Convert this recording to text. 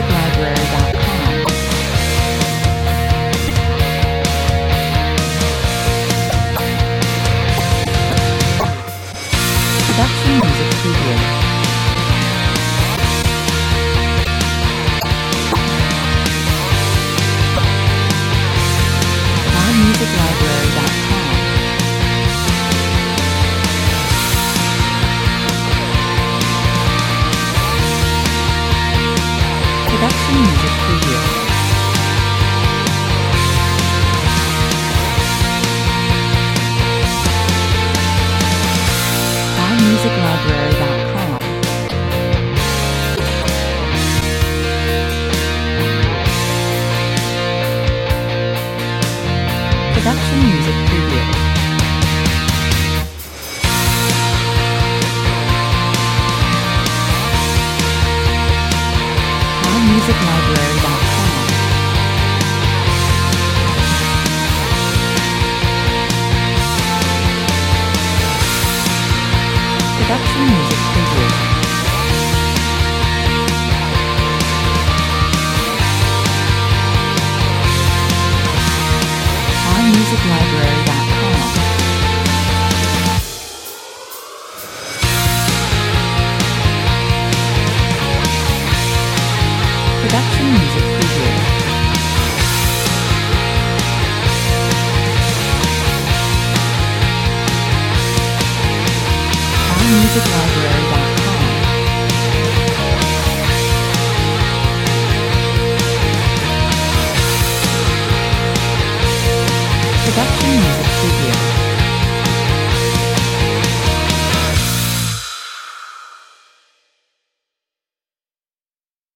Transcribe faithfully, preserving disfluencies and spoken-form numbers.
library dot com. Production Music Preview. music library dot com. Production Music Preview. music library dot com. Production Music Preview. music library dot com. Production Music Preview. music library dot com. Production Music Preview. music library